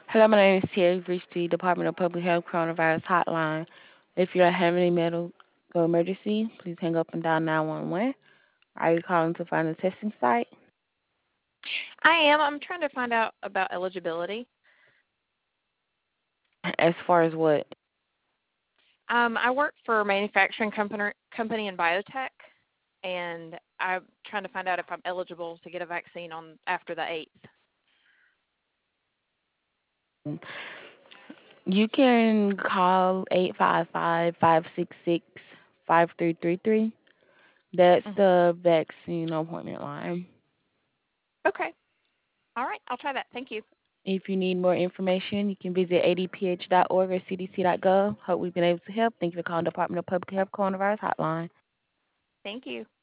Hello, my name is Terry. You've reached the Department of Public Health Coronavirus Hotline. If you're having a medical emergency, please hang up and dial 911. Are you calling to find a testing site? I am. I'm trying to find out about eligibility. As far as what? I work for a manufacturing company in biotech, and I'm trying to find out if I'm eligible to get a vaccine on after the 8th. You can call 855-566-5333. That's Hmm. the vaccine appointment line. Okay. All right. I'll try that. Thank you. If you need more information, you can visit adph.org or cdc.gov. Hope we've been able to help. Thank you for calling Department of Public Health Coronavirus Hotline. Thank you.